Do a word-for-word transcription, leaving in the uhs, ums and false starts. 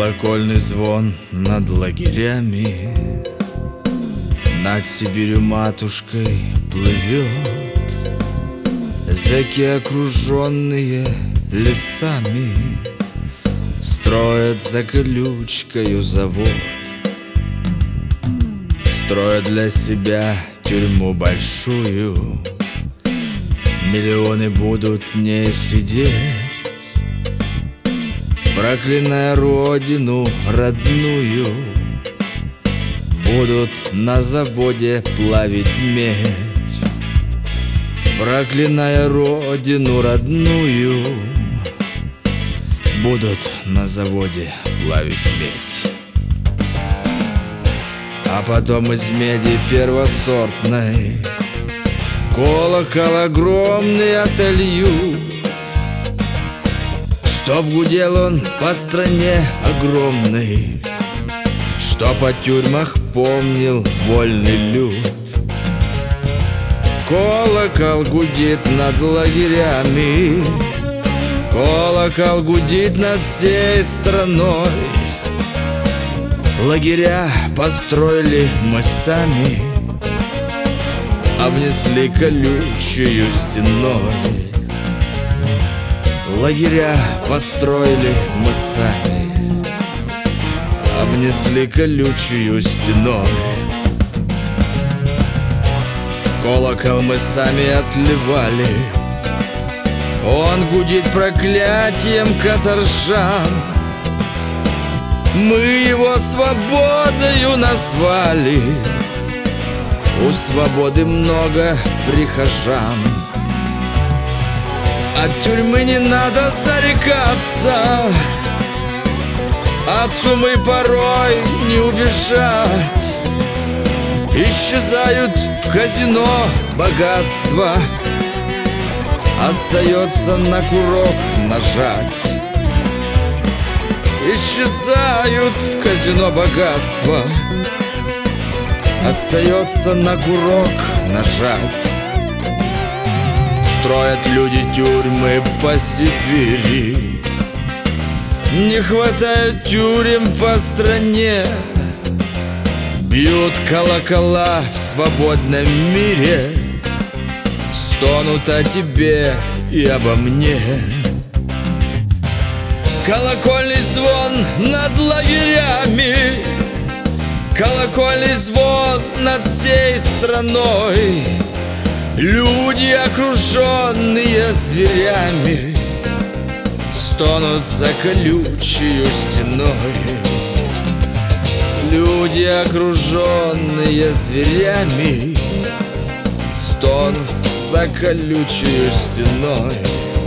Колокольный звон над лагерями, над Сибирью матушкой плывет. Зэки, окруженные лесами, строят за колючкою завод. Строят для себя тюрьму большую, миллионы будут в ней сидеть, проклиная родину родную. Будут на заводе плавить медь, проклиная родину родную. Будут на заводе плавить медь. А потом из меди первосортной колокол огромный отольют, чтоб гудел он по стране огромной, чтоб о тюрьмах помнил вольный люд. Колокол гудит над лагерями, колокол гудит над всей страной. Лагеря построили мы сами, обнесли колючую стеной. Лагеря построили мы сами, обнесли колючую стеной. Колокол мы сами отливали, он гудит проклятием каторжан. Мы его свободою назвали, у свободы много прихожан. От тюрьмы не надо зарекаться, от сумы порой не убежать. Исчезают в казино богатства, остается на курок нажать. Исчезают в казино богатства, остается на курок нажать. Строят люди тюрьмы по Сибири, не хватает тюрем по стране. Бьют колокола в свободном мире, стонут о тебе и обо мне. Колокольный звон над лагерями, колокольный звон над всей страной. Люди, окруженные зверями, стонут за колючую стеной. Люди, окруженные зверями, стонут за колючую стеной.